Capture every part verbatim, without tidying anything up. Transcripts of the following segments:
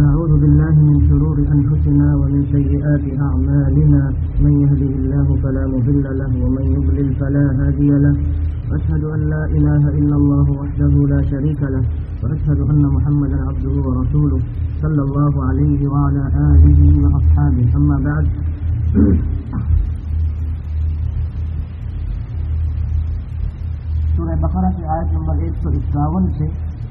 ونعوذ بالله من شرور أنفسنا ومن سيئات أعمالنا من يهده الله فلا مضل له ومن يضلل فلا هادي له وأشهد أن لا إله إلا الله وحده لا شريك له وأشهد أن محمدا عبده ورسوله صلى الله عليه وعلى آله وأصحابه أما بعد سورہ بقرہ کی آیت نمبر ایک سو اکاون سے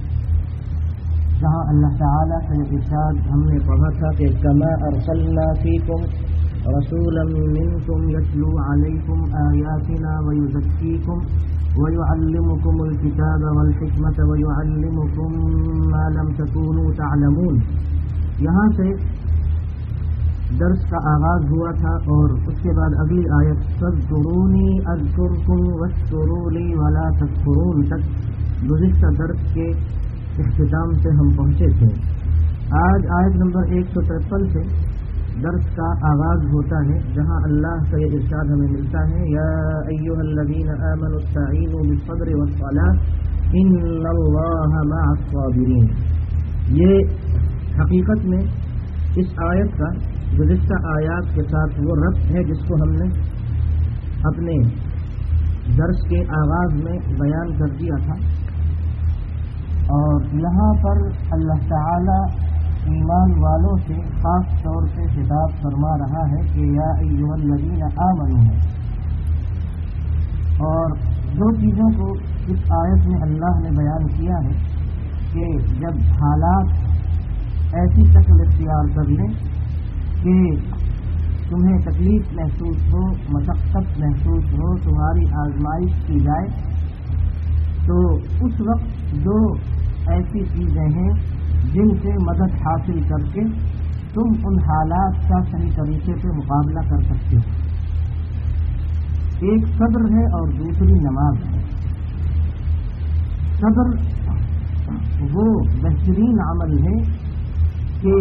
جہاں اللہ تعالیٰ کا یہ ارشاد ہم نے پڑھا تھا کہ کما ارسلنا فیکم رسولا منکم یتلو علیکم آیاتنا ویزکیکم ویعلمکم الکتاب والحکمت ویعلمکم ما لم تکونوا تعلمون. یہاں سے درس کا آغاز ہوا تھا اور اس کے بعد اگلی آیت فاذکرونی اذکرکم واشکروا لی ولا تکفرون تک گزشتہ درس کے اختتام سے ہم پہنچے تھے. آج آیت نمبر ایک سو ترپن سے درس کا آغاز ہوتا ہے جہاں اللہ کا یہ ارشاد ہمیں ملتا ہے یا ایھا الذین آمنوا استعینوا بالصبر والصلاۃ ان اللہ مع الصابرین. یہ حقیقت میں اس آیت کا گزشتہ آیات کے ساتھ وہ ربط ہے جس کو ہم نے اپنے درس کے آغاز میں بیان کر دیا تھا. اور یہاں پر اللہ تعالی ایمان والوں سے خاص طور سے خطاب فرما رہا ہے کہ یا ایھا الذین آمنوا ہے. اور دو چیزوں کو اس آیت میں اللہ نے بیان کیا ہے کہ جب حالات ایسی شکل اختیار کر لیں کہ تمہیں تکلیف محسوس ہو، مشقت محسوس ہو، تمہاری آزمائش کی جائے، تو اس وقت دو ایسی چیزیں ہیں جن سے مدد حاصل کر کے تم ان حالات کا صحیح طریقے سے مقابلہ کر سکتے ہو. ایک صبر ہے اور دوسری نماز ہے. صبر وہ بہترین عمل ہے کہ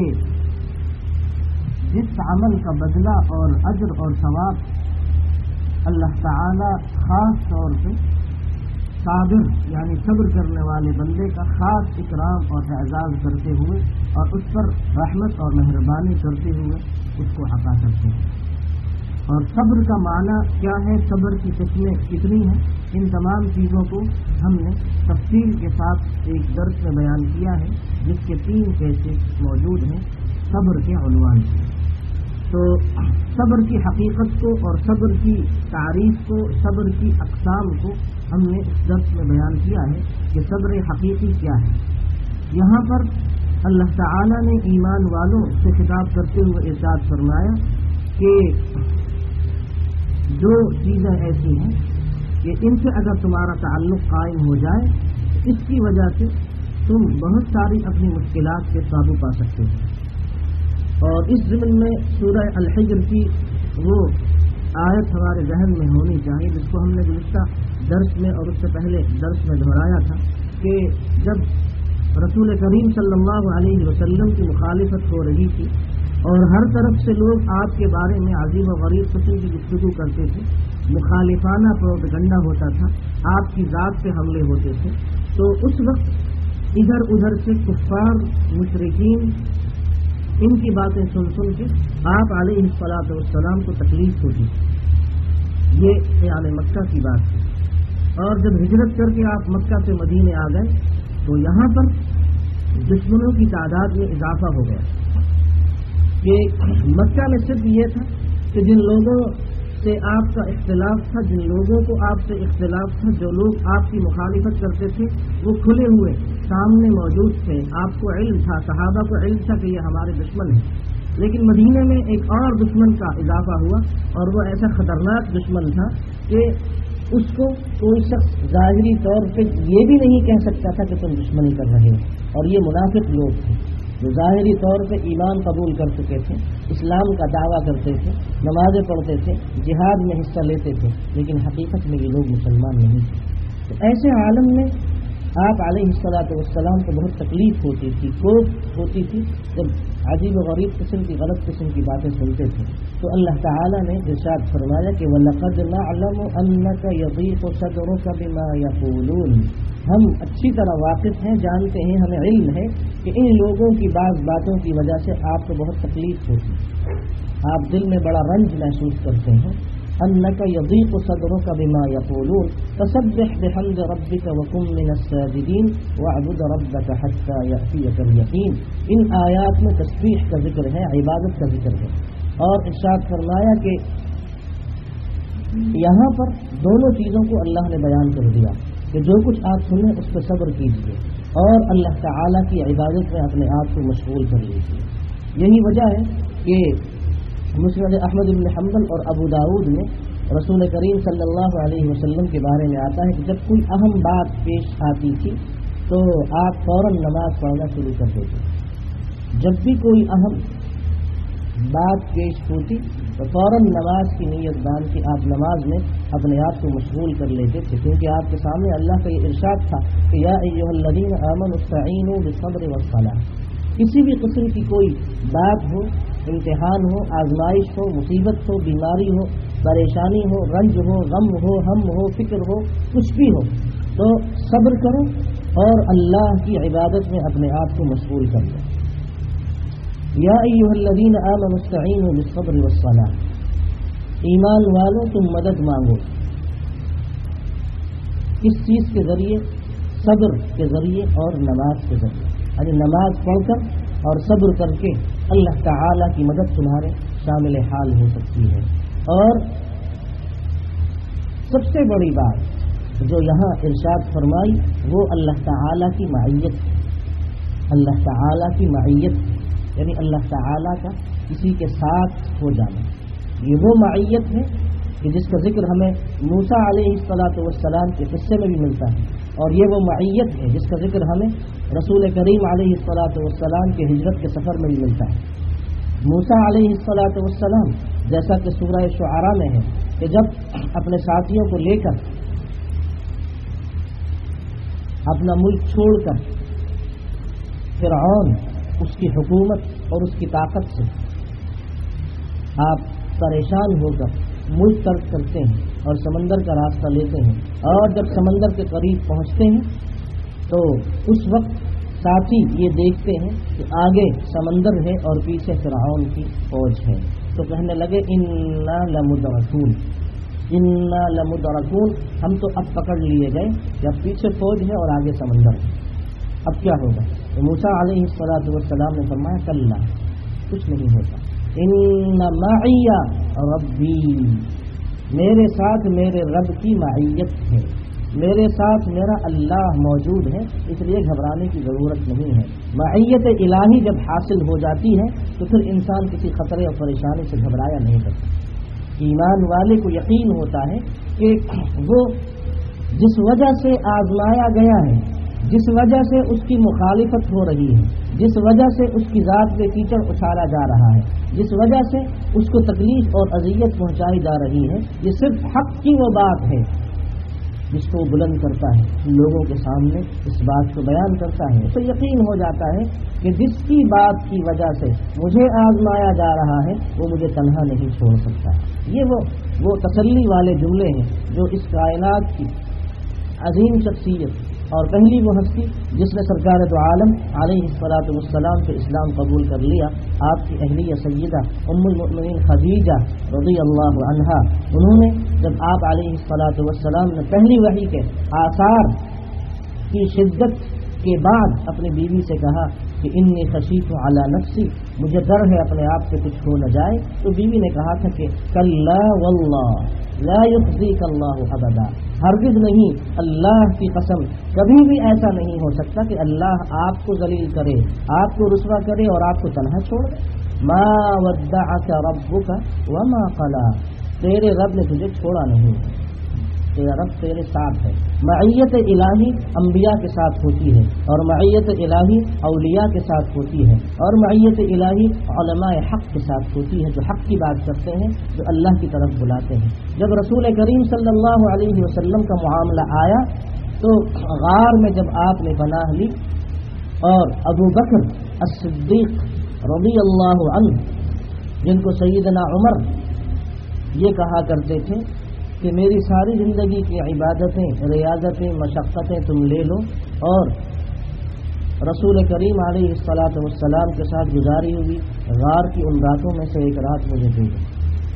جس عمل کا بدلہ اور اجر اور ثواب اللہ تعالی خاص طور سے صابر یعنی صبر کرنے والے بندے کا خاص اکرام اور اعزاز کرتے ہوئے اور اس پر رحمت اور مہربانی کرتے ہوئے اس کو عطا کرتے ہیں. اور صبر کا معنی کیا ہے، صبر کی قسمیں کتنی ہیں، ان تمام چیزوں کو ہم نے تفصیل کے ساتھ ایک درس میں بیان کیا ہے جس کے تین کیسز موجود ہیں صبر کے عنوان سے. تو صبر کی حقیقت کو اور صبر کی تعریف کو، صبر کی اقسام کو ہم نے اس درس میں بیان کیا ہے کہ صبر حقیقی کیا ہے. یہاں پر اللہ تعالی نے ایمان والوں سے خطاب کرتے ہوئے ارشاد فرمایا کہ دو چیزیں ایسی ہیں کہ ان سے اگر تمہارا تعلق قائم ہو جائے اس کی وجہ سے تم بہت ساری اپنی مشکلات کے قابو پا سکتے ہو. اور اس ضمن میں سورہ الحجر کی وہ آیت ہمارے ذہن میں ہونی چاہیے جس کو ہم نے گزشتہ درس میں اور اس سے پہلے درس میں دہرایا تھا کہ جب رسول کریم صلی اللہ علیہ وسلم کی مخالفت ہو رہی تھی اور ہر طرف سے لوگ آپ کے بارے میں عجیب و غریب قسم کی گفتگو کرتے تھے، مخالفانہ پروپیگنڈا ہوتا تھا، آپ کی ذات پہ حملے ہوتے تھے، تو اس وقت ادھر ادھر سے کفار مشرکین ان کی باتیں سن سن کے آپ علیہ الصلاۃ والسلام کو تکلیف ہوتی. یہ خیال مکہ کی بات ہے. اور جب ہجرت کر کے آپ مکہ سے مدینے آ گئے تو یہاں پر دشمنوں کی تعداد میں اضافہ ہو گیا. کہ مکہ میں صرف یہ تھا کہ جن لوگوں سے آپ کا اختلاف تھا، جن لوگوں کو آپ سے اختلاف تھا، جو لوگ آپ کی مخالفت کرتے تھے وہ کھلے ہوئے سامنے موجود تھے، آپ کو علم تھا، صحابہ کو علم تھا کہ یہ ہمارے دشمن ہیں. لیکن مدینے میں ایک اور دشمن کا اضافہ ہوا اور وہ ایسا خطرناک دشمن تھا کہ اس کو کوئی شخص ظاہری طور پہ یہ بھی نہیں کہہ سکتا تھا کہ تم دشمنی کر رہے ہو. اور یہ منافق لوگ تھے جو ظاہری طور پہ ایمان قبول کر چکے تھے، اسلام کا دعویٰ کرتے تھے، نمازیں پڑھتے تھے، جہاد میں حصہ لیتے تھے، لیکن حقیقت میں یہ لوگ مسلمان نہیں تھے. تو ایسے عالم میں آپ علیہ الصلاۃ والسلام کو بہت تکلیف ہوتی تھی، کوف ہوتی تھی جب عجیب و غریب قسم کی غلط قسم کی باتیں سنتے تھے. تو اللہ تعالیٰ نے ارشاد فرمایا کہ وَلَقَدْ نَعْلَمُ أَنَّكَ يَضِيقُ صَدْرُكَ بِمَا يَقُولُونَ. ہم اچھی طرح واقف ہیں، جانتے ہیں، ہمیں علم ہے کہ ان لوگوں کی بعض باتوں کی وجہ سے آپ کو بہت تکلیف ہوتی ہے، آپ دل میں بڑا رنج محسوس کرتے ہیں۔ انک یضیق صدرک بما یقولون فسبح بحمد ربک وکن من الساجدین واعبد ربک حتی یأتیک الیقین۔ ان آیات میں تسبیح کا ذکر ہے، عبادت کا ذکر ہے، اور ارشاد فرمایا کہ یہاں پر دونوں چیزوں کو اللہ نے بیان کر دیا کہ جو کچھ آپ سنیں اس پہ صبر کیجیے اور اللہ تعالیٰ کی عبادت میں اپنے آپ کو مشغول کر لیجیے۔ یہی وجہ ہے کہ مسند احمد بن حنبل اور ابو داؤد میں رسول کریم صلی اللہ علیہ وسلم کے بارے میں آتا ہے کہ جب کوئی اہم بات پیش آتی تھی تو آپ فوراً نماز پڑھنا شروع کر دیتے۔ جب بھی کوئی اہم بات پیش ہوتی تو فوراً نماز کی نیت باندھ کے آپ نماز میں اپنے آپ کو مشغول کر لیتے تھے، کیونکہ آپ کے سامنے اللہ کا یہ ارشاد تھا کہ یا ایھا الذین آمنوا استعینوا بالصبر والصلاۃ۔ کسی بھی قسم کی کوئی بات ہو، امتحان ہو، آزمائش ہو، مصیبت ہو، بیماری ہو، پریشانی ہو، رنج ہو، غم ہو، ہم ہو، فکر ہو، کچھ بھی ہو تو صبر کرو اور اللہ کی عبادت میں اپنے آپ کو مشغول کر لو۔ یا ایھا الذین آمنوا استعینوا بالصبر والصلاۃ، ایمان والو تم مدد مانگو، کس چیز کے ذریعے؟ صبر کے ذریعے اور نماز کے ذریعے، یعنی نماز پڑھ کر اور صبر کر کے اللہ تعالیٰ کی مدد تمہارے شامل حال ہو سکتی ہے۔ اور سب سے بڑی بات جو یہاں ارشاد فرمائی وہ اللہ تعالیٰ کی معیت، اللہ تعالیٰ کی معیت یعنی اللہ تعالیٰ کا کسی کے ساتھ ہو جانا۔ یہ وہ معیت ہے کہ جس کا ذکر ہمیں موسیٰ علیہ الصلاۃ والسلام کے قصے میں بھی ملتا ہے، اور یہ وہ معیت ہے جس کا ذکر ہمیں رسول کریم علیہ الصلاۃ والسلام کے ہجرت کے سفر میں بھی ملتا ہے۔ موسیٰ علیہ الصلاۃ والسلام جیسا کہ سورہ شعراء میں ہے کہ جب اپنے ساتھیوں کو لے کر اپنا ملک چھوڑ کر فرعون، اس کی حکومت اور اس کی طاقت سے آپ پریشان ہو کر ملک ترک کرتے ہیں اور سمندر کا راستہ لیتے ہیں، اور جب سمندر کے قریب پہنچتے ہیں تو اس وقت ساتھی یہ دیکھتے ہیں کہ آگے سمندر ہے اور پیچھے فرعون کی فوج ہے، تو کہنے لگے انا لمدرکون، انا لمدرکون، ہم تو اب پکڑ لیے گئے، جب پیچھے فوج ہے اور آگے سمندر ہے، اب کیا ہوگا؟ تو موسیٰ علیہ الصلاۃ والسلام نے فرمایا کلا، کچھ نہیں ہوتا، ان معی ربی، میرے ساتھ میرے رب کی معیت ہے، میرے ساتھ میرا اللہ موجود ہے، اس لیے گھبرانے کی ضرورت نہیں ہے۔ معیت الہی جب حاصل ہو جاتی ہے تو پھر انسان کسی خطرے اور پریشانی سے گھبرایا نہیں کرتا۔ ایمان والے کو یقین ہوتا ہے کہ وہ جس وجہ سے آزمایا گیا ہے، جس وجہ سے اس کی مخالفت ہو رہی ہے، جس وجہ سے اس کی ذات پہ کیچڑ اچھالا جا رہا ہے، جس وجہ سے اس کو تکلیف اور اذیت پہنچائی جا رہی ہے، یہ صرف حق کی وہ بات ہے جس کو بلند کرتا ہے، لوگوں کے سامنے اس بات کو بیان کرتا ہے، تو یقین ہو جاتا ہے کہ جس کی بات کی وجہ سے مجھے آزمایا جا رہا ہے وہ مجھے تنہا نہیں چھوڑ سکتا۔ یہ وہ وہ تسلی والے جملے ہیں جو اس کائنات کی عظیم شخصیت اور پہلی وہ ہستی جس نے سرکار دو عالم علیہ الصلاۃ والسلام سے اسلام قبول کر لیا، آپ کی اہلیہ سیدہ ام المؤمنین خدیجہ رضی اللہ عنہا، انہوں نے جب آپ علیہ الصلاۃ والسلام نے پہلی وحی کے آثار کی شدت کے بعد اپنی بیوی سے کہا کہ انی خشیت علی نفسی، مجھے ڈر ہے اپنے آپ سے کچھ ہو نہ جائے، تو بیوی نے کہا تھا کہ کلا واللہ لا یخزیک اللہ ابدا، ہرگز نہیں، اللہ کی قسم کبھی بھی ایسا نہیں ہو سکتا کہ اللہ آپ کو ذلیل کرے، آپ کو رسوا کرے اور آپ کو تنہا چھوڑ دے۔ ما ودعک ربک وما قلی، تیرے رب نے تجھے چھوڑا نہیں، تیرا رب تیرے ساتھ ہے۔ معیت الہی انبیاء کے ساتھ ہوتی ہے، اور معیت الہی اولیاء کے ساتھ ہوتی ہے، اور معیت الہی علماء حق کے ساتھ ہوتی ہے جو حق کی بات کرتے ہیں، جو اللہ کی طرف بلاتے ہیں۔ جب رسول کریم صلی اللہ علیہ وسلم کا معاملہ آیا تو غار میں جب آپ نے پناہ لی اور ابو بکر الصدیق رضی اللہ عنہ، جن کو سیدنا عمر یہ کہا کرتے تھے کہ میری ساری زندگی کی عبادتیں، ریاضتیں، مشقتیں تم لے لو اور رسول کریم علیہ الصلاۃ والسلام کے ساتھ گزاری ہوئی غار کی ان راتوں میں سے ایک رات مجھے دے دو۔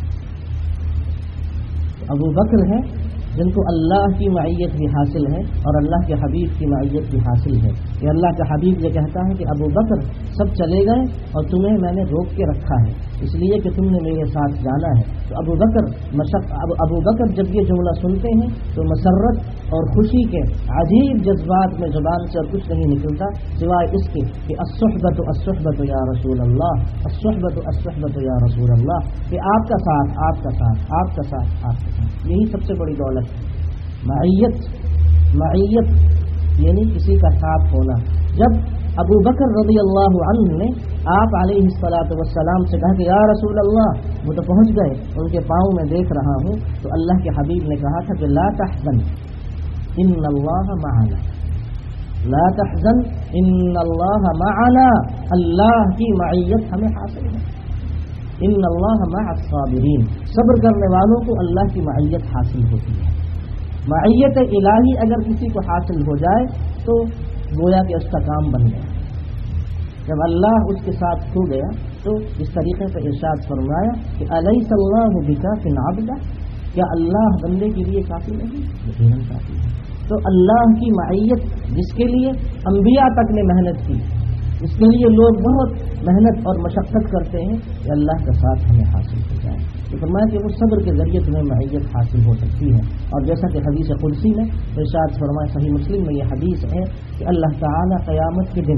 ابو بکر ہے جن کو اللہ کی معیت بھی حاصل ہے اور اللہ کے حبیب کی معیت بھی حاصل ہے۔ کہ اللہ کا حبیب یہ کہتا ہے کہ ابو بکر سب چلے گئے اور تمہیں میں نے روک کے رکھا ہے اس لیے کہ تم نے میرے ساتھ جانا ہے۔ تو ابو بکر مشق ابو بکر جب یہ جملہ سنتے ہیں تو مسرت اور خوشی کے عجیب جذبات میں زبان سے اور کچھ نہیں نکلتا سوائے اس کے کہ الصحبۃ الصحبۃ یا رسول اللہ، الصحبۃ الصحبۃ یا رسول اللہ، کہ آپ کا ساتھ آپ کا ساتھ آپ کا ساتھ آپ کا ساتھ، یہی سب سے بڑی دولت ہے۔ معیت معیت یعنی کسی کا ساتھ ہونا۔ جب ابو بکر رضی اللہ عنہ نے آپ علیہ الصلاۃ والسلام سے کہا کہ یا رسول اللہ، وہ تو پہنچ گئے، ان کے پاؤں میں دیکھ رہا ہوں، تو اللہ کے حبیب نے کہا تھا کہ لا تحزن ان اللہ معنا، لا تحزن ان اللہ معنا، اللہ کی معیت ہمیں حاصل ہے۔ ان اللہ مع الصابرین، صبر کرنے والوں کو اللہ کی معیت حاصل ہوتی ہے۔ معیت الہی اگر کسی کو حاصل ہو جائے تو گویا کہ اس کا کام بن گیا۔ جب اللہ اس کے ساتھ کھو گیا تو اس طریقے سے ارشاد فرمایا کہ الیس اللہ بکاف عبدہ، کیا اللہ بندے کے لیے کافی نہیں؟ یقیناً کافی ہے۔ تو اللہ کی معیت جس کے لیے انبیاء تک نے محنت کی، اس کے لیے لوگ بہت محنت اور مشقت کرتے ہیں کہ اللہ کا ساتھ ہمیں حاصل ہو جائے۔ تو فرمایا کہ وہ صبر کے ذریعے تمہیں معیت حاصل ہو سکتی ہے۔ اور جیسا کہ حدیث قدسی میں ارشاد فرمایا، صحیح مسلم میں یہ حدیث ہے کہ اللہ تعالی قیامت کے دن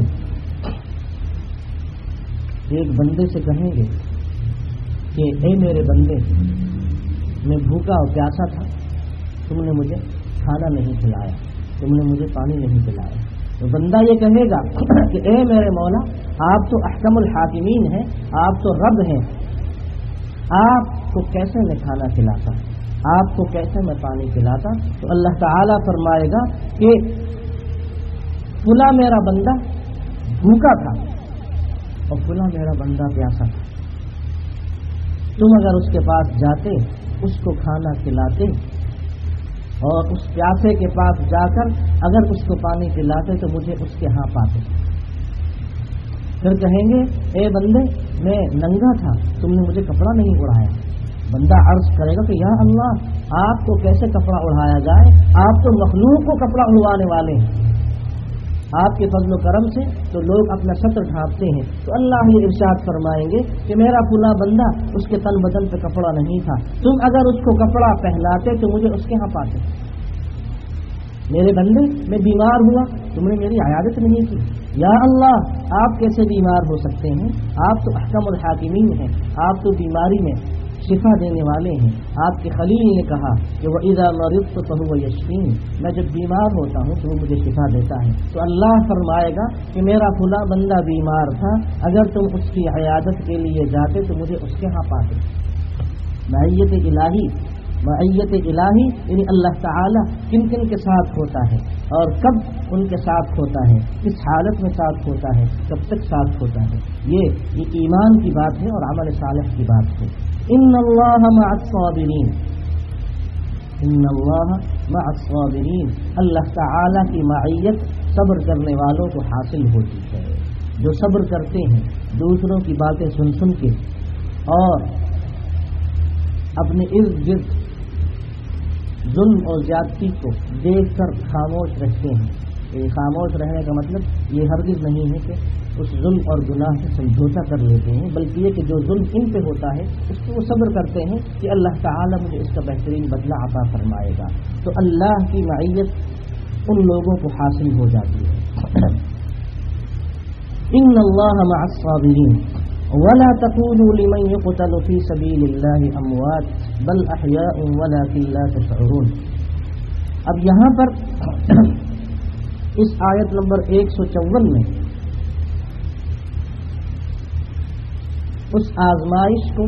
ایک بندے سے کہیں گے کہ اے میرے بندے، میں بھوکا اور پیاسا تھا، تم نے مجھے کھانا نہیں کھلایا، تم نے مجھے پانی نہیں پلایا۔ تو بندہ یہ کہے گا کہ اے میرے مولا، آپ تو احکم الحاکمین ہیں، آپ تو رب ہیں، آپ کو کیسے میں کھانا کھلاتا، آپ کو کیسے میں پانی پلاتا؟ تو اللہ تعالیٰ فرمائے گا کہ فلاں میرا بندہ بھوکا تھا اور فلاں میرا بندہ پیاسا تھا، تم اگر اس کے پاس جاتے، اس کو کھانا کھلاتے اور اس پیاسے کے پاس جا کر اگر اس کو پانی پلاتے تو مجھے اس کے ہاں پاتے۔ پھر کہیں گے اے بندے، میں ننگا تھا، تم نے مجھے کپڑا نہیں اڑایا۔ بندہ عرض کرے گا کہ یا اللہ، آپ کو کیسے کپڑا اڑایا جائے؟ آپ تو مخلوق کو کپڑا اڑوانے والے ہیں، آپ کے فضل و کرم سے تو لوگ اپنا سطر ڈھانپتے ہیں۔ تو اللہ یہ ارشاد فرمائیں گے کہ میرا فلاں بندہ، اس کے تن بدن پہ کپڑا نہیں تھا، تم اگر اس کو کپڑا پہناتے تو مجھے اس کے ہاں پاتے۔ میرے بندے، میں بیمار ہوا، تم نے میری عیادت نہیں کی۔ یا اللہ، آپ کیسے بیمار ہو سکتے ہیں؟ آپ تو احکم الحاکمین ہیں، آپ تو بیماری میں شفا دینے والے ہیں۔ آپ کے خلیل نے کہا کہ وَإِذَا مَرِضْتُ فَهُوَ يَشْفِينِ، میں جب بیمار ہوتا ہوں تو وہ مجھے شفا دیتا ہے۔ تو اللہ فرمائے گا کہ میرا فلاں بندہ بیمار تھا، اگر تم اس کی عیادت کے لیے جاتے تو مجھے اس کے ہاں پاتے۔ معیت الہی معیت الہی یعنی اللہ تعالی کن کن کے ساتھ ہوتا ہے اور کب ان کے ساتھ ہوتا ہے، کس حالت میں ساتھ ہوتا ہے، کب تک ساتھ ہوتا ہے، یہ یہ ایمان کی بات ہے اور عمل صالح کی بات ہے۔ ان اللہ مع الصابرین، ان اللہ مع الصابرین، اللہ تعالی کی معیت صبر کرنے والوں کو حاصل ہوتی ہے۔ جو صبر کرتے ہیں دوسروں کی باتیں سن سن کے اور اپنے ارد گرد ظلم اور زیادتی کو دیکھ کر خاموش رہتے ہیں۔ یہ خاموش رہنے کا مطلب یہ ہرگز نہیں ہے کہ اس ظلم اور گناہ سے سمجھوتا کر لیتے ہیں، بلکہ یہ کہ جو ظلم ان پہ ہوتا ہے اس کو وہ صبر کرتے ہیں کہ اللہ تعالیٰ مجھے اس کا بہترین بدلہ عطا فرمائے گا۔ تو اللہ کی معیت ان لوگوں کو حاصل ہو جاتی ہے۔ ان اللہ مع الصابرین ولا تقولوا لمن يقتل في سبيل الله اموات بل احياء ولكن لا تشعرون۔ اب یہاں پر اس آیت نمبر ایک سو چون میں اس آزمائش کو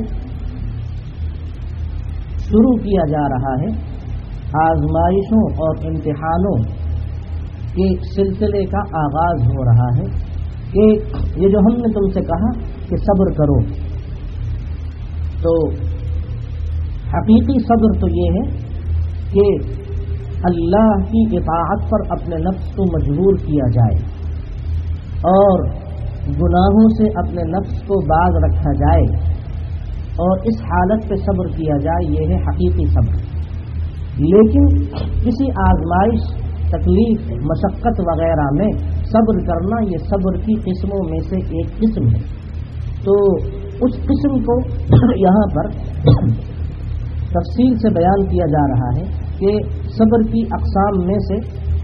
شروع کیا جا رہا ہے، آزمائشوں اور امتحانوں کے سلسلے کا آغاز ہو رہا ہے کہ یہ جو ہم نے تم سے کہا کہ صبر کرو، تو حقیقی صبر تو یہ ہے کہ اللہ کی اطاعت پر اپنے نفس کو مجبور کیا جائے اور گناہوں سے اپنے نفس کو باز رکھا جائے اور اس حالت پہ صبر کیا جائے، یہ ہے حقیقی صبر۔ لیکن کسی آزمائش، تکلیف، مشقت وغیرہ میں صبر کرنا یہ صبر کی قسموں میں سے ایک قسم ہے۔ تو اس قسم کو یہاں پر تفصیل سے بیان کیا جا رہا ہے کہ صبر کی اقسام میں سے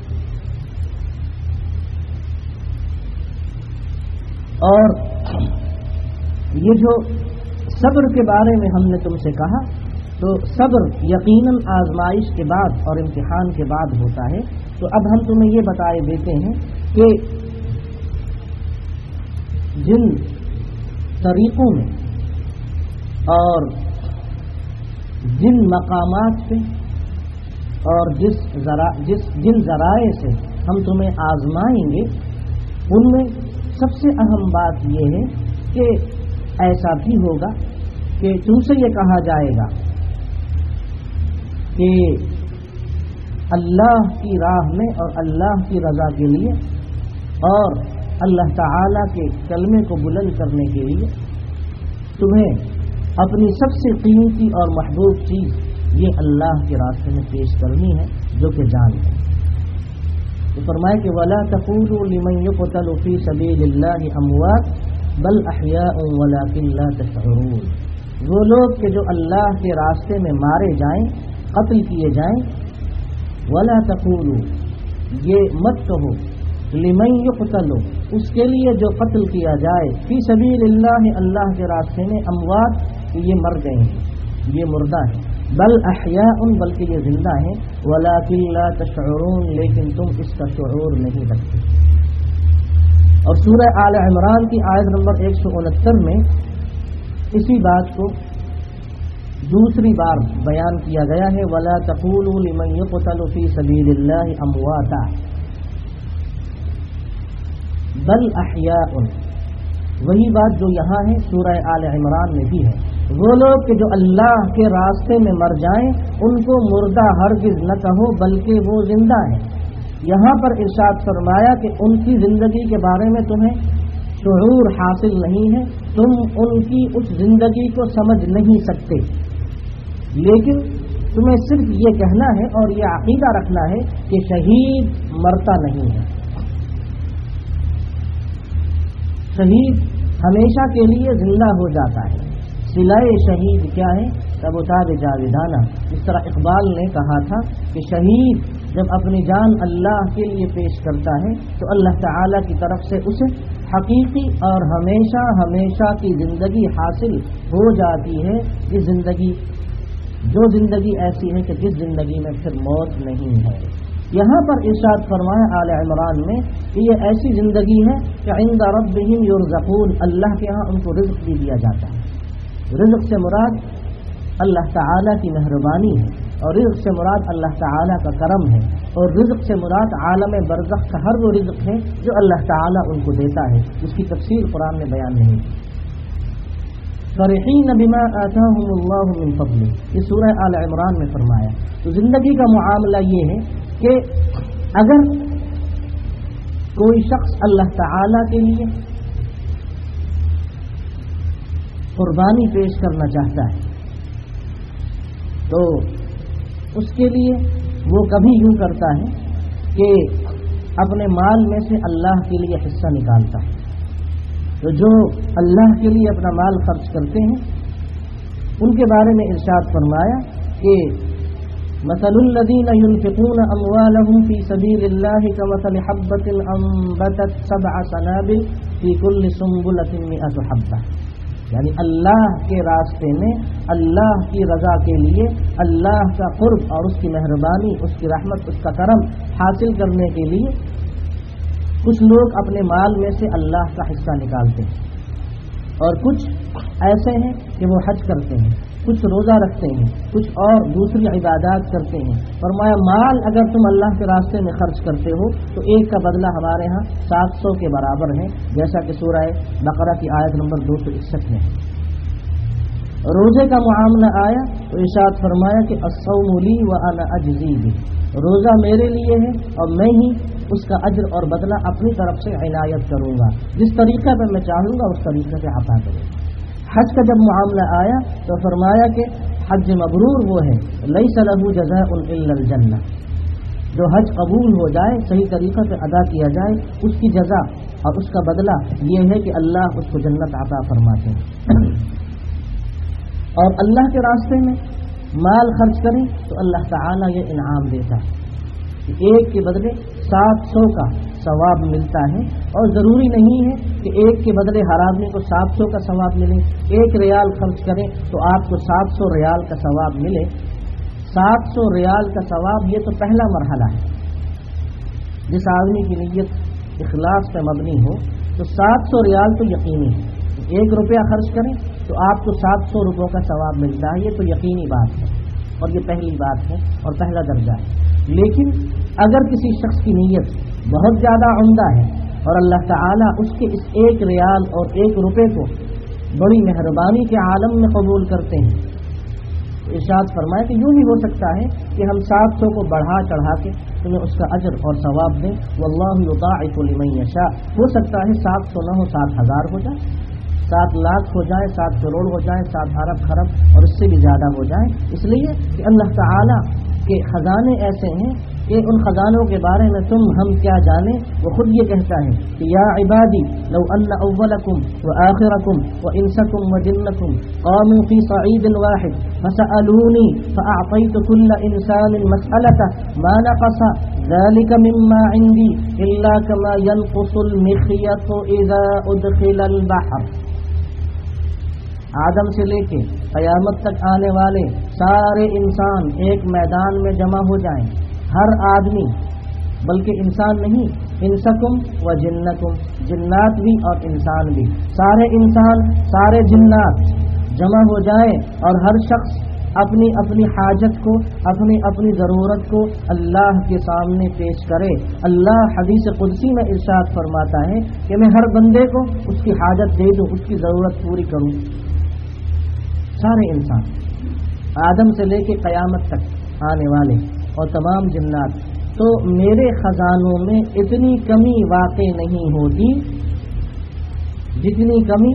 اور یہ جو صبر کے بارے میں ہم نے تم سے کہا، تو صبر یقیناً آزمائش کے بعد اور امتحان کے بعد ہوتا ہے۔ تو اب ہم تمہیں یہ بتائے دیتے ہیں کہ جن طریقوں میں اور جن مقامات پہ اور جس ذرا جس جن ذرائع سے ہم تمہیں آزمائیں گے، ان میں سب سے اہم بات یہ ہے کہ ایسا بھی ہوگا کہ تم سے یہ کہا جائے گا کہ اللہ کی راہ میں اور اللہ کی رضا کے لیے اور اللہ تعالی کے کلمے کو بلند کرنے کے لیے تمہیں اپنی سب سے قیمتی اور محبوب چیز یہ اللہ کے راستے میں پیش کرنی ہے، جو کہ جان ہے۔ تو فرمائے کہ وَلَا تَقُولُوا لِمَن يُقْتَلُ فِي سَبِيلِ اللَّهِ أَمْوَاتٌ بَلْ أَحْيَاءٌ وَلَكِن لَّا تَشْعُرُونَ۔ وہ لوگ کہ جو اللہ کے راستے میں مارے جائیں، قتل کیے جائیں، وَلَا تَقُولُوا یہ مت کہو، لمن یقتل اس کے لیے جو قتل کیا جائے، فی سبیل اللہ اللہ کے راستے میں، اموات یہ مر گئے ہیں، یہ مردہ ہیں، بل احیاء بلکہ یہ زندہ ہیں، ولکن لا تشعرون لیکن تم اس کا شعور نہیں رکھتے۔ اور سورہ آل عمران کی آیت نمبر ایک سو انہتر میں اسی بات کو دوسری بار بیان کیا گیا ہے، ولا تقولوا لمن یقتل فی سبیل اللہ امواتا بل احیاء، وہی بات جو یہاں ہے سورہ آل عمران میں بھی ہے۔ وہ لوگ کہ جو اللہ کے راستے میں مر جائیں ان کو مردہ ہرگز نہ کہو بلکہ وہ زندہ ہیں۔ یہاں پر ارشاد فرمایا کہ ان کی زندگی کے بارے میں تمہیں شعور حاصل نہیں ہے، تم ان کی اس زندگی کو سمجھ نہیں سکتے، لیکن تمہیں صرف یہ کہنا ہے اور یہ عقیدہ رکھنا ہے کہ شہید مرتا نہیں ہے، شہید ہمیشہ کے لیے زندہ ہو جاتا ہے۔ صلہ شہید کیا ہے؟ تب اتاب جاویدانہ۔ اس طرح اقبال نے کہا تھا کہ شہید جب اپنی جان اللہ کے لیے پیش کرتا ہے تو اللہ تعالی کی طرف سے اسے حقیقی اور ہمیشہ ہمیشہ کی زندگی حاصل ہو جاتی ہے، یہ زندگی جو زندگی ایسی ہے کہ جس زندگی میں پھر موت نہیں ہے۔ یہاں پر ارشاد فرمایا آل عمران میں کہ یہ ایسی زندگی ہے کہ عند ربہم یرزقون، اللہ کے ہاں ان کو رزق بھی دیا جاتا ہے۔ رزق سے مراد اللہ تعالیٰ کی مہربانی ہے، اور رزق سے مراد اللہ تعالیٰ کا کرم ہے، اور رزق سے مراد عالم برزخ کا ہر وہ رزق ہے جو اللہ تعالیٰ ان کو دیتا ہے، اس کی تفصیل قرآن میں بیان نہیں کی۔ فرحین بما آتاہم اللہ من فضلہ، یہ سورہ آل عمران میں فرمایا۔ تو زندگی کا معاملہ یہ ہے کہ اگر کوئی شخص اللہ تعالیٰ کے لیے قربانی پیش کرنا چاہتا ہے تو اس کے لیے وہ کبھی یوں کرتا ہے کہ اپنے مال میں سے اللہ کے لیے حصہ نکالتا ہے۔ تو جو اللہ کے لیے اپنا مال خرچ کرتے ہیں ان کے بارے میں ارشاد فرمایا کہ مثل الذين ينفقون اموالهم في سبيل الله كمثل حبة انبتت سبع سنابل في كل سنبلة مئة حبة، یعنی اللہ کے راستے میں اللہ کی رضا کے لیے اللہ کا قرب اور اس کی مہربانی، اس کی رحمت، اس کا کرم حاصل کرنے کے لیے کچھ لوگ اپنے مال میں سے اللہ کا حصہ نکالتے ہیں، اور کچھ ایسے ہیں کہ وہ حج کرتے ہیں، کچھ روزہ رکھتے ہیں، کچھ اور دوسری عبادات کرتے ہیں۔ فرمایا مال اگر تم اللہ کے راستے میں خرچ کرتے ہو تو ایک کا بدلہ ہمارے ہاں سات سو کے برابر ہے، جیسا کہ سورہ بقرہ کی آیت نمبر دو سو اکسٹھ میں۔ روزے کا معاملہ آیا تو ارشاد فرمایا کہ الصوم لی وانا اجزی بہ، روزہ میرے لیے ہے اور میں ہی اس کا اجر اور بدلہ اپنی طرف سے عنایت کروں گا، جس طریقے پر میں چاہوں گا اس طریقے سے عطا کروں گا۔ حج کا جب معاملہ آیا تو فرمایا کہ حج مبرور وہ ہے لیس لہ جزاء الا الجنہ، جو حج قبول ہو جائے صحیح طریقے سے ادا کیا جائے اس کی جزا اور اس کا بدلہ یہ ہے کہ اللہ اس کو جنت عطا فرماتے ہیں۔ اور اللہ کے راستے میں مال خرچ کریں تو اللہ تعالیٰ یہ انعام دیتا ہے کہ ایک کے بدلے سات سو کا ثواب ملتا ہے، اور ضروری نہیں ہے کہ ایک کے بدلے ہر آدمی کو سات سو کا ثواب ملے۔ ایک ریال خرچ کریں تو آپ کو سات سو ریال کا ثواب ملے۔ سات سو ریال کا ثواب یہ تو پہلا مرحلہ ہے، جس آدمی کی نیت اخلاص پہ مبنی ہو تو سات سو ریال تو یقینی ہے۔ ایک روپیہ خرچ کریں تو آپ کو سات سو روپوں کا ثواب ملتا ہے، یہ تو یقینی بات ہے اور یہ پہلی بات ہے اور پہلا درجہ ہے۔ لیکن اگر کسی شخص کی نیت بہت زیادہ عمدہ ہے اور اللہ تعالیٰ اس کے اس ایک ریال اور ایک روپے کو بڑی مہربانی کے عالم میں قبول کرتے ہیں، تو ارشاد فرمائے کہ یوں بھی ہو سکتا ہے کہ ہم سات سو کو بڑھا چڑھا کے تمہیں اس کا اجر اور ثواب دیں۔ واللہ یضاعف لمن یشاء، ہو سکتا ہے سات سو نہ ہو سات ہزار ہو جائے، سات لاکھ ہو جائے، سات کروڑ ہو جائے، سات ارب خرب اور اس سے بھی زیادہ ہو جائے، اس لیے کہ اللہ تعالیٰ کے خزانے ایسے ہیں کہ ان خزانوں کے بارے میں تم ہم کیا جانیں۔ وہ خود یہ کہتا ہے کہ یا عبادی لو ان اولکم وآخرکم وانسکم وجنکم قاموا فی صعید واحد فسألونی فاعطیت کل انسان مسألته ما نقص ذلك مما عندی الا كما ينقص المخيط اذا ادخل البحر۔ آدم سے لے کے قیامت تک آنے والے سارے انسان ایک میدان میں جمع ہو جائیں، ہر آدمی، بلکہ انسان نہیں، انسکم و جنکم، جنات بھی اور انسان بھی، سارے انسان سارے جنات جمع ہو جائیں اور ہر شخص اپنی اپنی حاجت کو، اپنی اپنی ضرورت کو اللہ کے سامنے پیش کرے۔ اللہ حدیث قدسی میں ارشاد فرماتا ہے کہ میں ہر بندے کو اس کی حاجت دے دوں، اس کی ضرورت پوری کروں۔ سارے انسان آدم سے لے کے قیامت تک آنے والے اور تمام جنات، تو میرے خزانوں میں اتنی کمی واقع نہیں ہوتی جتنی کمی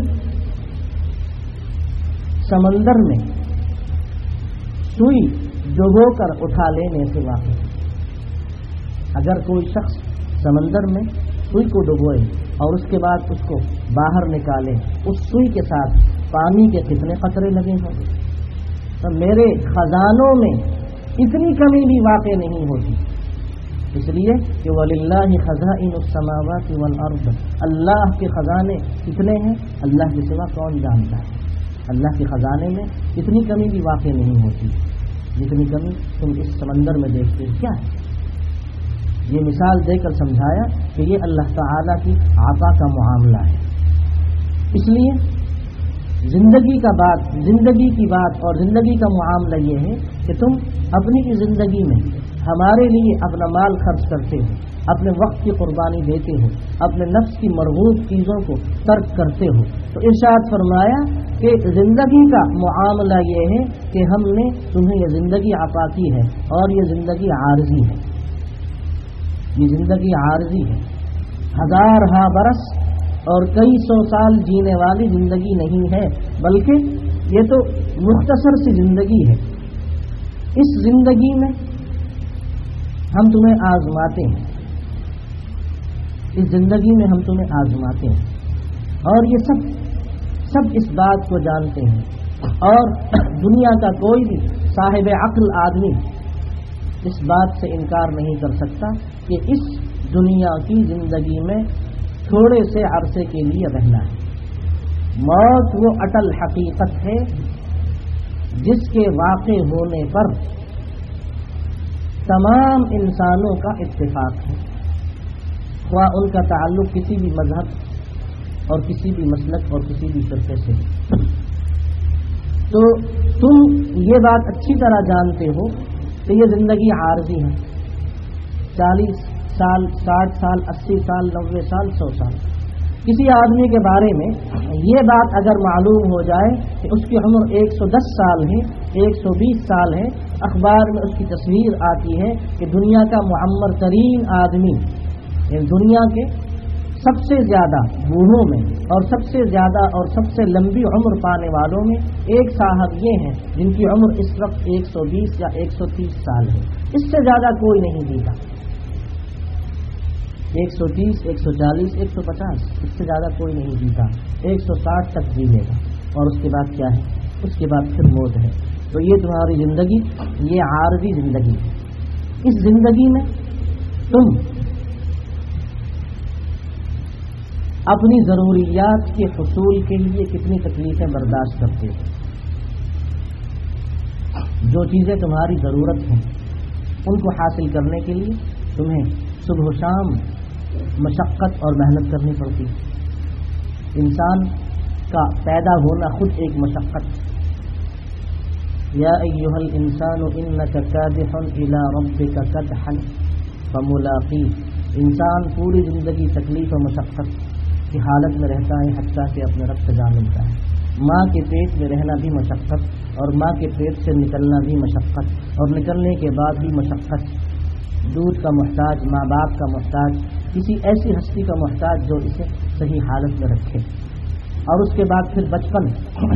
سمندر میں سوئی ڈبو کر اٹھا لینے سے واقع۔ اگر کوئی شخص سمندر میں سوئی کو ڈبوئے اور اس کے بعد اس کو باہر نکالے، اس سوئی کے ساتھ پانی کے کتنے قطرے لگے ہوں، تو میرے خزانوں میں اتنی کمی بھی واقع نہیں ہوتی، اس لیے کہ وَلِلَّهِ خَزَائِنُ السَّمَاوَاتِ وَالْأَرْضِ، اللہ کے خزانے کتنے ہیں اللہ کے سوا کون جانتا ہے۔ اللہ کے خزانے میں اتنی کمی بھی واقع نہیں ہوتی جتنی کمی تم اس سمندر میں دیکھتے ہو۔ کیا ہے یہ مثال دے کر سمجھایا کہ یہ اللہ تعالیٰ کی عطا کا معاملہ ہے۔ اس لیے زندگی کا بات زندگی کی بات اور زندگی کا معاملہ یہ ہے کہ تم اپنی زندگی میں ہمارے لیے اپنا مال خرچ کرتے ہو، اپنے وقت کی قربانی دیتے ہو، اپنے نفس کی مرغوب چیزوں کو ترک کرتے ہو، تو ارشاد فرمایا کہ زندگی کا معاملہ یہ ہے کہ ہم نے تمہیں یہ زندگی عطا کی ہے اور یہ زندگی عارضی ہے، یہ زندگی عارضی ہے، ہزار ہا برس اور کئی سو سال جینے والی زندگی نہیں ہے، بلکہ یہ تو مختصر سی زندگی ہے۔ اس زندگی میں ہم تمہیں آزماتے ہیں، اس زندگی میں ہم تمہیں آزماتے ہیں، اور یہ سب سب اس بات کو جانتے ہیں، اور دنیا کا کوئی بھی صاحب عقل آدمی اس بات سے انکار نہیں کر سکتا کہ اس دنیا کی زندگی میں تھوڑے سے عرصے کے لیے رہنا ہے۔ موت وہ اٹل حقیقت ہے جس کے واقع ہونے پر تمام انسانوں کا اتفاق ہے، خواہ ان کا تعلق کسی بھی مذہب اور کسی بھی مسلک اور کسی بھی فرقے سے۔ تو تم یہ بات اچھی طرح جانتے ہو کہ یہ زندگی عارضی ہے، چالیس سال، ساٹھ سال، اسی سال، نوے سال، سو سال، کسی آدمی کے بارے میں یہ بات اگر معلوم ہو جائے کہ اس کی عمر ایک سو دس سال ہے، ایک سو بیس سال ہے، اخبار میں اس کی تصویر آتی ہے کہ دنیا کا معمر ترین آدمی، دنیا کے سب سے زیادہ بوڑھوں میں اور سب سے زیادہ اور سب سے لمبی عمر پانے والوں میں ایک صاحب یہ ہیں جن کی عمر اس وقت ایک سو بیس یا ایک سو تیس سال ہے، اس سے زیادہ کوئی نہیں جیتا، ایک سو تیس، ایک سو چالیس، ایک سو پچاس، اس سے زیادہ کوئی نہیں جیتا، ایک سو ساٹھ تک جی لے گا، اور اس کے بعد کیا ہے؟ اس کے بعد پھر موت ہے۔ تو یہ تمہاری زندگی یہ عارضی زندگی ہے۔ اس زندگی میں تم اپنی ضروریات کے حصول کے لیے کتنی تکلیفیں برداشت کرتے ہو؟ جو چیزیں تمہاری ضرورت ہیں ان کو حاصل کرنے کے لیے تمہیں صبح و شام مشقت اور محنت کرنی پڑتی ہے۔ انسان کا پیدا ہونا خود ایک مشقت۔ یا ایھا الانسان انک کادح الی ربک کدحا فملاقیہ، انسان پوری زندگی تکلیف و مشقت کی حالت میں رہتا ہے حتیٰ کہ اپنے رب سے جا ملتا ہے۔ ماں کے پیٹ میں رہنا بھی مشقت، اور ماں کے پیٹ سے نکلنا بھی مشقت، اور نکلنے کے بعد بھی مشقت۔ دودھ کا محتاج، ماں باپ کا محتاج، کسی ایسی ہستی کا محتاج جو اسے صحیح حالت میں رکھے، اور اس کے بعد پھر بچپن۔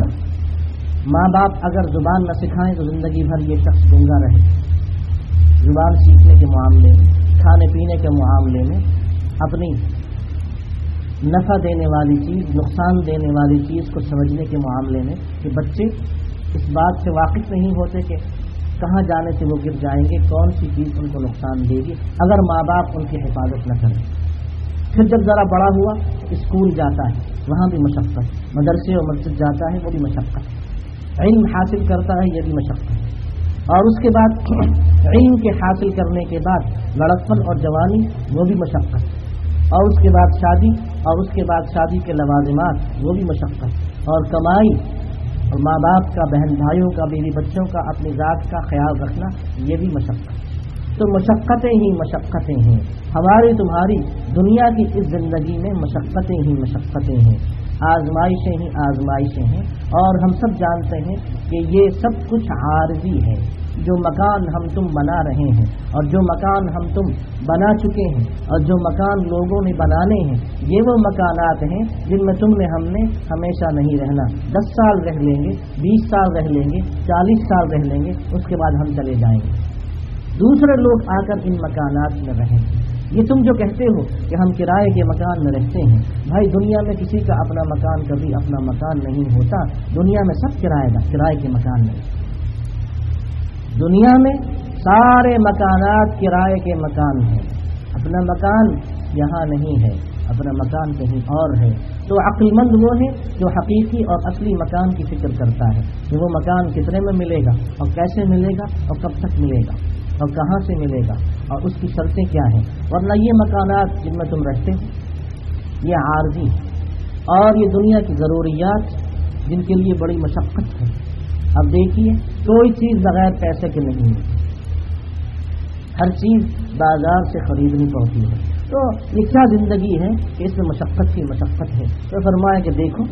ماں باپ اگر زبان نہ سکھائیں تو زندگی بھر یہ شخص گنگا رہے۔ زبان سیکھنے کے معاملے میں، کھانے پینے کے معاملے میں، اپنی نفع دینے والی چیز، نقصان دینے والی چیز کو سمجھنے کے معاملے میں کہ بچے اس بات سے واقف نہیں ہوتے کہ کہاں جانے سے وہ گر جائیں گے، کون سی چیز ان کو نقصان دے گی اگر ماں باپ ان کی حفاظت نہ کریں۔ پھر جب ذرا بڑا ہوا اسکول جاتا ہے، وہاں بھی مشقت، مدرسے اور مسجد جاتا ہے، وہ بھی مشقت، علم حاصل کرتا ہے، یہ بھی مشقت، اور اس کے بعد علم کے حاصل کرنے کے بعد لڑکپن اور جوانی، وہ بھی مشقت، اور اس کے بعد شادی، اور اس کے بعد شادی کے لوازمات، وہ بھی مشقت، اور کمائی، اور ماں باپ کا، بہن بھائیوں کا، بیوی بچوں کا، اپنی ذات کا خیال رکھنا، یہ بھی مشقت۔ تو مشقتیں ہی مشقتیں ہیں ہماری تمہاری دنیا کی اس زندگی میں، مشقتیں ہی مشقتیں ہیں، آزمائشیں ہی آزمائشیں ہیں، اور ہم سب جانتے ہیں کہ یہ سب کچھ عارضی ہے۔ جو مکان ہم تم بنا رہے ہیں، اور جو مکان ہم تم بنا چکے ہیں، اور جو مکان لوگوں نے بنانے ہیں، یہ وہ مکانات ہیں جن میں تم نے ہم نے ہمیشہ نہیں رہنا۔ دس سال رہ لیں گے، بیس سال رہ لیں گے، چالیس سال رہ لیں گے، اس کے بعد ہم چلے جائیں گے، دوسرے لوگ آ کر ان مکانات میں رہیں۔ یہ تم جو کہتے ہو کہ ہم کرائے کے مکان میں رہتے ہیں، بھائی دنیا میں کسی کا اپنا مکان کبھی اپنا مکان نہیں ہوتا، دنیا میں سب کرائے گا، کرائے کے مکان میں، دنیا میں سارے مکانات کرائے کے مکان ہیں، اپنا مکان یہاں نہیں ہے، اپنا مکان کہیں اور ہے۔ تو عقل مند وہ ہے جو حقیقی اور اصلی مکان کی فکر کرتا ہے کہ وہ مکان کتنے میں ملے گا، اور کیسے ملے گا، اور کب تک ملے گا، اور کہاں سے ملے گا، اور اس کی شرطیں کیا ہیں۔ ورنہ یہ مکانات جن میں تم رہتے ہو یہ عارضی، اور یہ دنیا کی ضروریات جن کے لیے بڑی مشقت ہے۔ اب دیکھیے، کوئی چیز بغیر پیسے کے نہیں ہے، ہر چیز بازار سے خریدنی پڑتی ہے۔ تو یہ کیا زندگی ہے کہ اس میں مشقت کی مشقت ہے؟ تو فرمایا کہ دیکھو،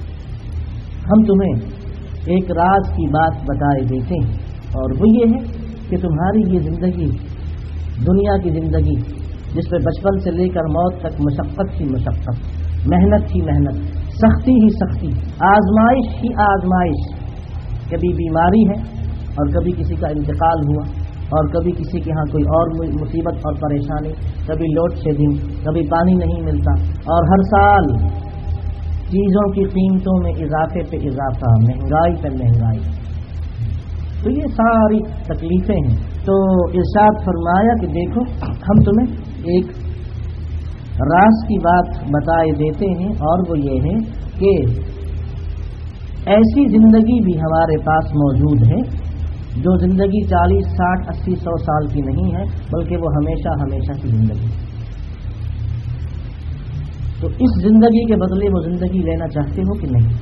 ہم تمہیں ایک راز کی بات بتائے دیتے ہیں، اور وہ یہ ہے کہ تمہاری یہ زندگی، دنیا کی زندگی جس میں بچپن سے لے کر موت تک مشقت ہی مشقت، محنت ہی محنت، سختی ہی سختی، آزمائش ہی آزمائش، کبھی بیماری ہے اور کبھی کسی کا انتقال ہوا، اور کبھی کسی کے ہاں کوئی اور مصیبت اور پریشانی، کبھی لوڈ شیڈنگ، کبھی پانی نہیں ملتا، اور ہر سال چیزوں کی قیمتوں میں اضافے پہ اضافہ، مہنگائی پہ مہنگائی۔ تو یہ ساری تکلیفیں ہیں۔ تو ارشاد فرمایا کہ دیکھو، ہم تمہیں ایک راز کی بات بتائے دیتے ہیں، اور وہ یہ ہے کہ ایسی زندگی بھی ہمارے پاس موجود ہے جو زندگی چالیس ساٹھ اسی سو سال کی نہیں ہے، بلکہ وہ ہمیشہ ہمیشہ کی زندگی۔ تو اس زندگی کے بدلے وہ زندگی لینا چاہتے ہو کہ نہیں؟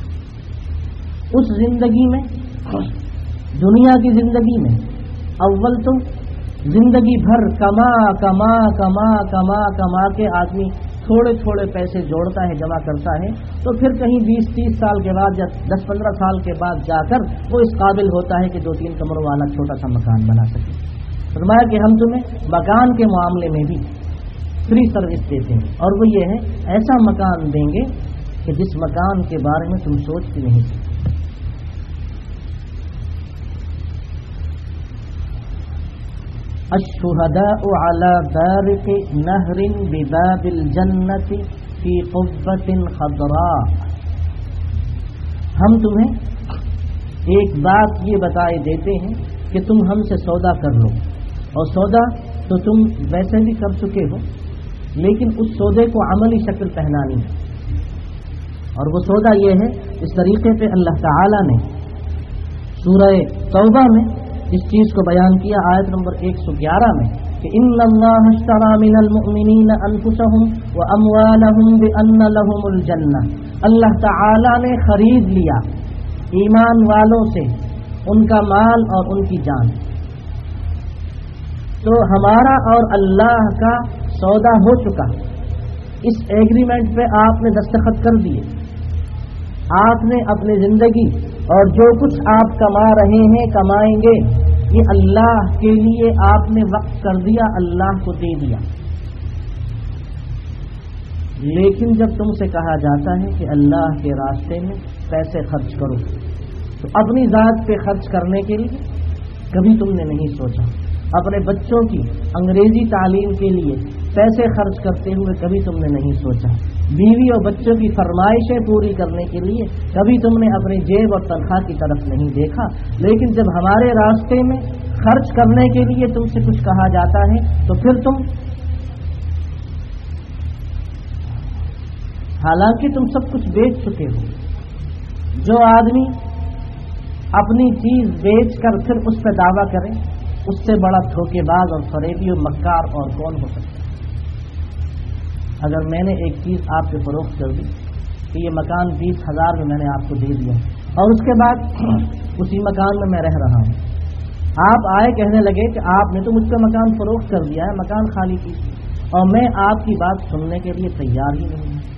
اس زندگی میں، دنیا کی زندگی میں، اول تو زندگی بھر کما کما کما کما کما کے آدمی थोड़े थोड़े पैसे जोड़ता है, जमा करता है, तो फिर कहीं बीस तीस साल के बाद या दस पंद्रह साल के बाद जाकर वो इस काबिल होता है कि दो तीन कमरों वाला छोटा सा मकान बना सके। फरमाया कि हम तुम्हें मकान के मामले में भी फ्री सर्विस देते हैं, और वो ये है ऐसा मकान देंगे कि जिस मकान के बारे में तुम सोच भी नहीं सकते। अश्शुहदाउ अला बारिक़ि नहरिन बिबाबिल जन्नति फी क़ुब्बतिन खदरा। हम तुम्हें एक बात ये बताए देते हैं कि तुम हमसे सौदा कर लो, और सौदा तो तुम वैसे भी कर चुके हो, लेकिन उस सौदे को अमली शक्ल पहनानी है। और वो सौदा ये है, इस तरीके पे अल्लाह ताला ने सूरह तौबा में इस चीज को बयान किया, आयत नंबर एक सौ ग्यारह में, कि इन्नल्लाह अश्तरा मिनल मुअमिनीना अनफुसहुम व अमवालहुम बिअन्न लहुमुल जन्नह। अल्लाह ताला ने खरीद लिया ईमान वालों से उनका माल और उनकी जान। तो हमारा और अल्लाह का सौदा हो चुका। इस एग्रीमेंट पे आपने दस्तखत कर दिए, आपने अपनी जिंदगी और जो कुछ आप कमा रहे हैं, कमाएंगे, ये अल्लाह के लिए आपने वक्त कर दिया, अल्लाह को दे दिया। लेकिन जब तुमसे कहा जाता है कि अल्लाह के रास्ते में पैसे खर्च करो, तो अपनी जात पे खर्च करने के लिए कभी तुमने नहीं सोचा। अपने बच्चों की अंग्रेजी तालीम के लिए पैसे खर्च करते हुए कभी तुमने नहीं सोचा। बीवी और बच्चों की फरमाइशें पूरी करने के लिए कभी तुमने अपनी जेब और तनख्वाह की तरफ नहीं देखा। लेकिन जब हमारे रास्ते में खर्च करने के लिए तुमसे कुछ कहा जाता है, तो फिर तुम, हालांकि तुम सब कुछ बेच चुके हो। जो आदमी अपनी चीज बेचकर फिर उस पर दावा करे, उससे बड़ा धोखेबाज और फरेबी और मक्कार और कौन हो सकता है। अगर मैंने एक चीज आपके फरोख्त कर दी कि ये मकान बीस हजार में मैंने आपको दे दिया, और उसके बाद उसी मकान में मैं रह रहा हूं, आप आए कहने लगे कि आपने तो मुझका मकान फरोख्त कर दिया है, मकान खाली की, और मैं आपकी बात सुनने के लिए तैयार ही नहीं हूं।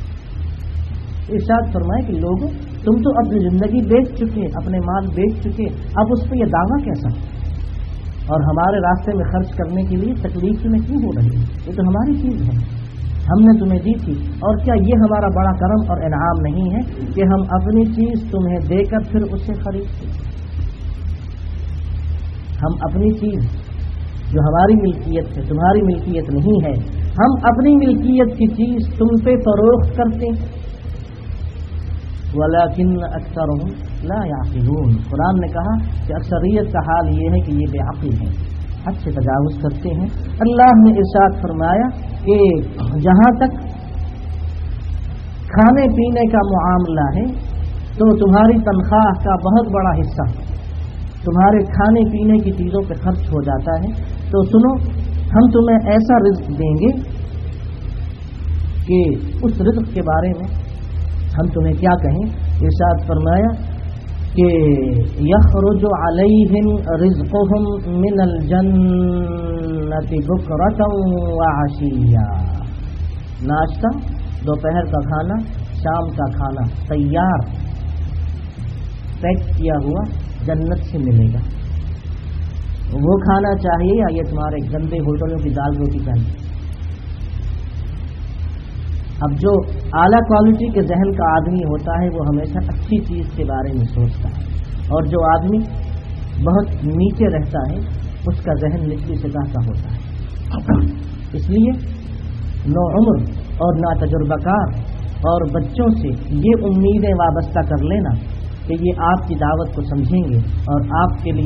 इरशाद फरमाए कि लोगों, तुम तो अपनी जिंदगी बेच चुके, अपने माल बेच चुके, अब उस पर यह दावा कैसा, और हमारे रास्ते में खर्च करने के लिए तकलीफ में क्यों हो रही है? ये तो हमारी चीज है, हमने तुम्हें दी थी। और क्या ये हमारा बड़ा करम और इनाम नहीं है कि हम अपनी चीज तुम्हें देकर फिर उसे खरीदते? हम अपनी चीज जो हमारी मिल्कियत है, तुम्हारी मिल्कियत नहीं है, हम अपनी मिल्कियत की चीज तुम पे फरोख्त करते। वलाकिन अक्सरुहुम ला याक़िलून। कुरान ने कहा कि अक्सरियत का हाल ये है कि ये बेअक़ल है, हद से तजावुज़ करते हैं। अल्लाह ने इरशाद फरमाया कि जहाँ तक खाने पीने का मामला है, तो तुम्हारी तनख्वाह का बहुत बड़ा हिस्सा तुम्हारे खाने पीने की चीज़ों पर खर्च हो जाता है। तो सुनो, हम तुम्हें ऐसा रिज़्क़ देंगे कि उस रिज़्क़ के बारे में हम तुम्हें क्या कहें। इरशाद फरमाया कि यख़रुजु अलैहिम रिज़्क़ुहुम मिनल जन्नति बुक्रतन व अशिय्या। नाश्ता, दोपहर का खाना, शाम का खाना तैयार पैक किया हुआ जन्नत से मिलेगा। वो खाना चाहिए या ये तुम्हारे गंदे होटलों की दाल रोटी चाहिए? अब जो आला क्वालिटी के जहन का आदमी होता है वो हमेशा अच्छी चीज के बारे में सोचता है, और जो आदमी बहुत नीचे रहता है उसका जहन निचली सतह का होता है। इसलिए नो उम्र और ना तजुर्बाकार और बच्चों से ये उम्मीदें वाबस्ता कर लेना कि ये आपकी दावत को समझेंगे और आपके लिए